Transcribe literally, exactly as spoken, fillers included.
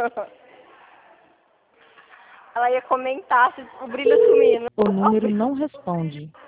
Ela ia comentar se o brilho sumindo. O número não responde.